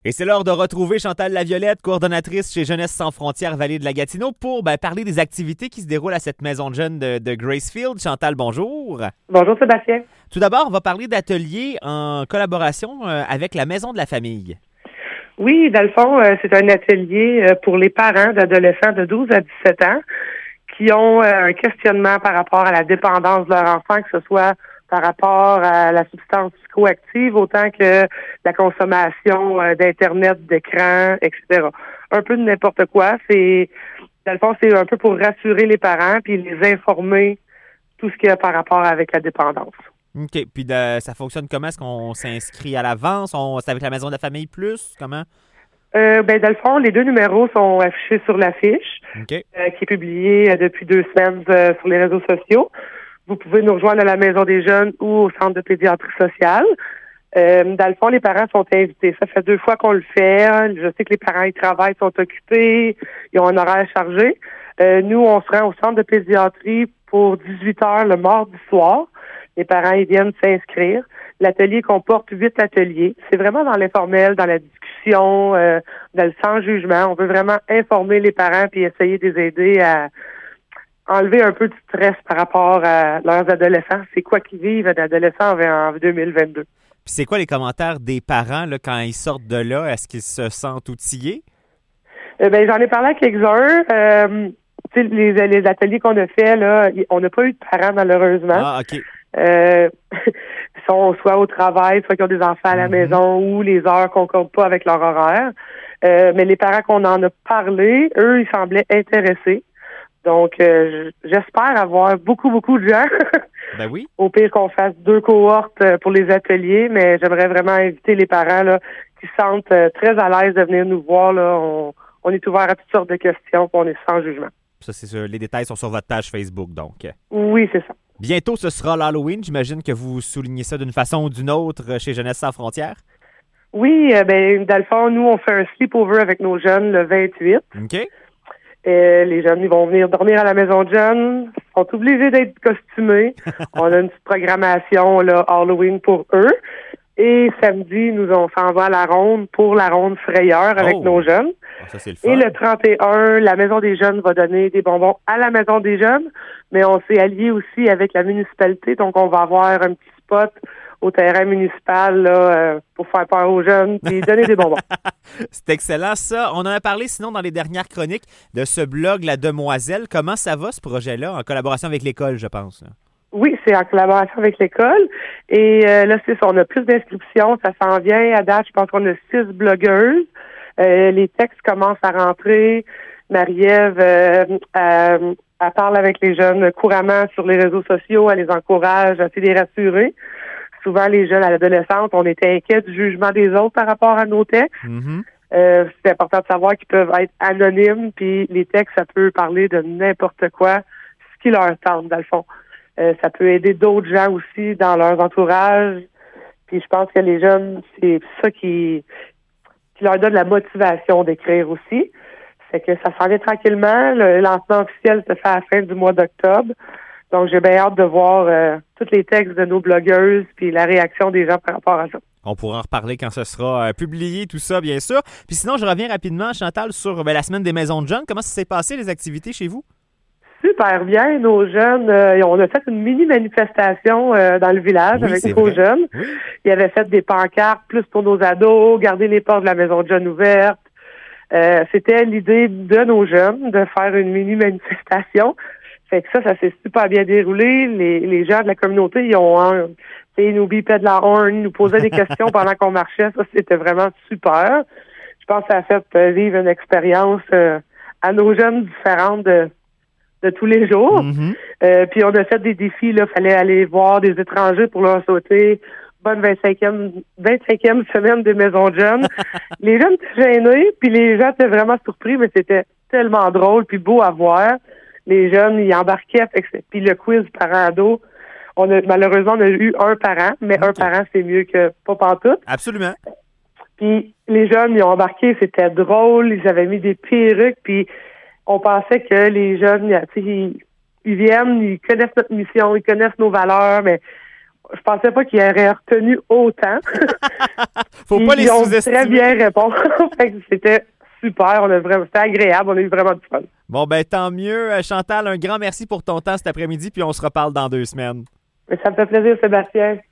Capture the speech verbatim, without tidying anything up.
Et c'est l'heure de retrouver Chantal Laviolette, coordonnatrice chez Jeunesse sans frontières Vallée de la Gatineau, pour ben, parler des activités qui se déroulent à cette maison de jeunes de, de Gracefield. Chantal, bonjour. Bonjour Sébastien. Tout d'abord, on va parler d'ateliers en collaboration euh, avec la Maison de la Famille. Oui, dans le fond, euh, c'est un atelier euh, pour les parents d'adolescents de douze à dix-sept ans qui ont euh, un questionnement par rapport à la dépendance de leur enfant, que ce soit par rapport à la substance psychoactive, autant que la consommation euh, d'Internet, d'écran, et cetera. Un peu de n'importe quoi. C'est, dans le fond, c'est un peu pour rassurer les parents puis les informer tout ce qu'il y a par rapport avec la dépendance. OK. Puis de, ça fonctionne comment? Est-ce qu'on s'inscrit à l'avance? On, c'est avec la Maison de la Famille Plus? Comment? Euh, ben, dans le fond, les deux numéros sont affichés sur l'affiche, OK. euh, qui est publiée euh, depuis deux semaines euh, sur les réseaux sociaux. Vous pouvez nous rejoindre à la Maison des Jeunes ou au Centre de pédiatrie sociale. Euh, dans le fond, les parents sont invités. Ça fait deux fois qu'on le fait. Je sais que les parents, ils travaillent, sont occupés, ils ont un horaire chargé. Euh, nous, on se rend au Centre de pédiatrie pour dix-huit heures le mardi soir. Les parents, ils viennent s'inscrire. L'atelier comporte huit ateliers. C'est vraiment dans l'informel, dans la discussion, euh, dans le sans jugement. On veut vraiment informer les parents puis essayer de les aider à enlever un peu de stress par rapport à leurs adolescents. C'est quoi qu'ils vivent un adolescent en deux mille vingt-deux. Puis c'est quoi les commentaires des parents là, quand ils sortent de là? Est-ce qu'ils se sentent outillés? Euh, ben, j'en ai parlé à quelques-uns. Euh, tu sais, les, les ateliers qu'on a fait, là, on n'a pas eu de parents, malheureusement. Ah, OK. Euh, ils sont soit au travail, soit qu'ils ont des enfants à la mm-hmm. maison ou les heures concordent pas avec leur horaire. Euh, mais les parents qu'on en a parlé, eux, ils semblaient intéressés. Donc, euh, j'espère avoir beaucoup, beaucoup de gens. Ben oui. Au pire qu'on fasse deux cohortes pour les ateliers, mais j'aimerais vraiment inviter les parents là qui se sentent très à l'aise de venir nous voir. Là. On, on est ouvert à toutes sortes de questions, puis on est sans jugement. Ça, c'est sûr. Les détails sont sur votre page Facebook, donc. Oui, c'est ça. Bientôt, ce sera l'Halloween. J'imagine que vous soulignez ça d'une façon ou d'une autre chez Jeunesse sans frontières. Oui, euh, ben dans le fond, nous, on fait un sleepover avec nos jeunes le vingt-huit. OK. Euh, les jeunes, ils vont venir dormir à la maison de jeunes. Ils sont obligés d'être costumés. On a une petite programmation là, Halloween pour eux. Et samedi, nous on s'en va à la ronde pour la ronde frayeur avec oh. nos jeunes. Oh, ça, c'est le fun. Et le trente et un, la Maison des jeunes va donner des bonbons à la Maison des jeunes, mais on s'est allié aussi avec la municipalité, donc on va avoir un petit spot au terrain municipal là, euh, pour faire peur aux jeunes et donner des bonbons. C'est excellent, ça. On en a parlé sinon dans les dernières chroniques de ce blog La Demoiselle. Comment ça va, ce projet-là, en collaboration avec l'école, je pense? Là? Oui, c'est en collaboration avec l'école. Et euh, là, c'est ça, on a plus d'inscriptions. Ça s'en vient. À date, je pense qu'on a six blogueuses. Euh, les textes commencent à rentrer. Marie-Ève, euh, euh, elle parle avec les jeunes couramment sur les réseaux sociaux. Elle les encourage, elle essaie de les rassurer. Souvent, les jeunes à l'adolescence, on était inquiets du jugement des autres par rapport à nos textes. Mm-hmm. Euh, c'est important de savoir qu'ils peuvent être anonymes, puis les textes, ça peut parler de n'importe quoi, ce qui leur tente, dans le fond. Euh, ça peut aider d'autres gens aussi dans leur entourage. Puis je pense que les jeunes, c'est ça qui, qui leur donne la motivation d'écrire aussi. C'est que ça s'en vient tranquillement. Le lancement officiel se fait à la fin du mois d'octobre. Donc, j'ai bien hâte de voir euh, tous les textes de nos blogueuses puis la réaction des gens par rapport à ça. On pourra en reparler quand ce sera euh, publié, tout ça, bien sûr. Puis sinon, je reviens rapidement, Chantal, sur ben, la semaine des maisons de jeunes. Comment ça s'est passé, les activités chez vous? Super bien. Nos jeunes, euh, on a fait une mini-manifestation euh, dans le village oui, avec nos vrai. jeunes. Oui. Ils avaient fait des pancartes plus pour nos ados, garder les portes de la maison de jeunes ouvertes. Euh, c'était l'idée de nos jeunes de faire une mini-manifestation. Fait que ça, ça s'est super bien déroulé. Les, les gens de la communauté, ils ont, hein, ils nous bipaient de la horn, ils nous posaient des questions pendant qu'on marchait. Ça, c'était vraiment super. Je pense que ça a fait euh, vivre une expérience euh, à nos jeunes différente de, de tous les jours. Mm-hmm. Euh, puis on a fait des défis, là. Fallait aller voir des étrangers pour leur souhaiter bonne vingt-cinquième, vingt-cinquième semaine des maisons de jeunes. Les jeunes étaient gênés, puis les gens étaient vraiment surpris, mais c'était tellement drôle puis beau à voir. Les jeunes, ils embarquaient. Puis le quiz parent-ado, on a, malheureusement, on a eu un parent, mais okay. un parent, c'est mieux que pas pantoute. Absolument. Puis les jeunes, ils ont embarqué, c'était drôle, ils avaient mis des perruques, puis on pensait que les jeunes, tu sais, ils, ils viennent, ils connaissent notre mission, ils connaissent nos valeurs, mais je pensais pas qu'ils auraient retenu autant. Faut pas les Ils ont sous-estimer. très bien répondu. Fait que c'était super. On a vraiment, c'était agréable. On a eu vraiment du fun. Bon, ben tant mieux. Euh, Chantal, un grand merci pour ton temps cet après-midi, puis on se reparle dans deux semaines. Mais ça me fait plaisir, Sébastien.